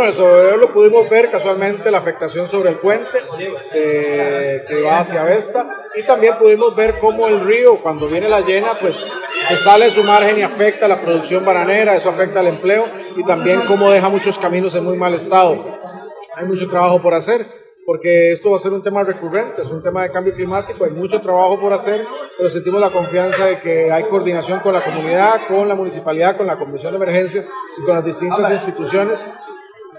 Bueno, el Sobreveo lo pudimos ver casualmente, la afectación sobre el puente que va hacia Vesta, y también pudimos ver cómo el río, cuando viene la llena, pues se sale de su margen y afecta la producción bananera, eso afecta al empleo, y también cómo deja muchos caminos en muy mal estado. Hay mucho trabajo por hacer, porque esto va a ser un tema recurrente, es un tema de cambio climático, hay mucho trabajo por hacer, pero sentimos la confianza de que hay coordinación con la comunidad, con la municipalidad, con la Comisión de Emergencias y con las distintas instituciones